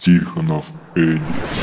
Тихонов Эдди.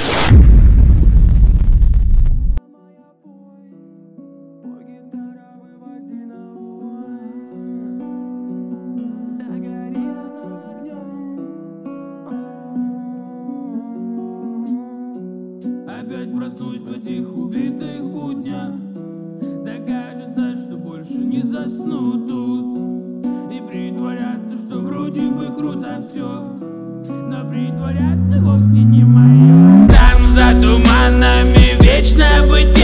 Опять проснусь в этих убитых буднях. Да кажется, что больше не засну тут. И притворяться, что вроде бы круто все, но притворяться вовсе не мое. Там за туманами вечно быть